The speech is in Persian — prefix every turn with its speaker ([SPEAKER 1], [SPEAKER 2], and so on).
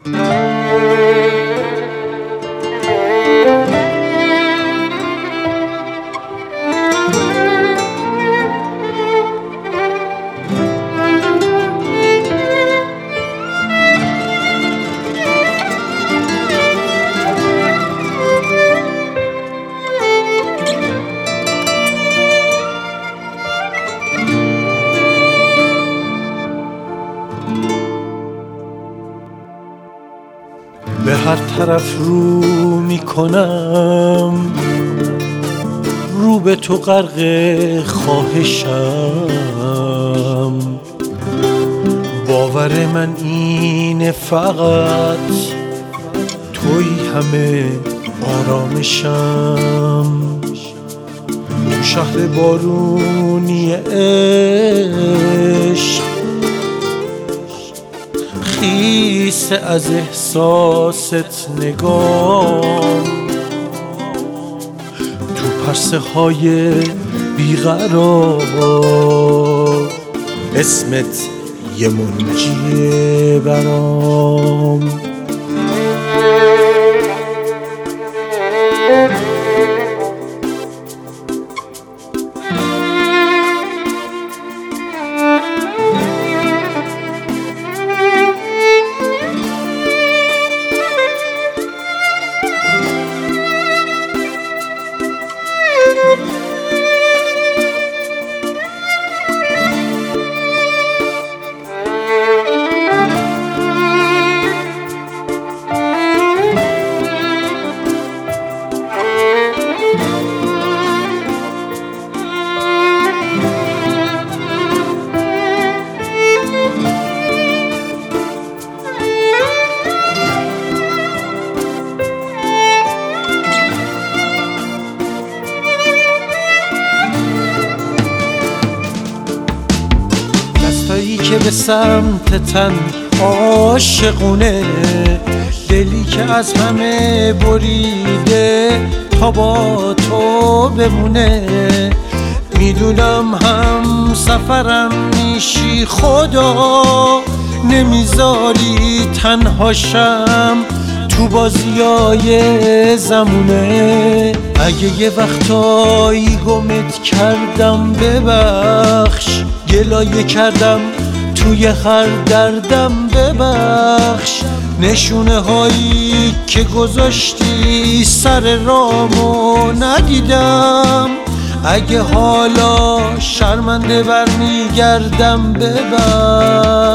[SPEAKER 1] به هر طرف رو میکنم، رو به تو غرق خواهشم. باور من اینه فقط توی همه آرامشم. تو شهر بارونی عشق خیس از احساست نگام. تو پرسه های بیقرار اسمت یه منجیه برام. دستایی که به سمت تن عاشقونه، دلی که از همه بریده تا با تو بمونه. میدونم هم سفرم میشی، خدا نمیذاری تنهاشم تو بازیای زمونه. اگه یه وقتایی گمت کردم ببخش، گلایه کردم توی هر دردم ببخش. نشونه هایی که گذاشتی سر رامو ندیدم، اگه حالا شرمنده برمیگردم ببخش.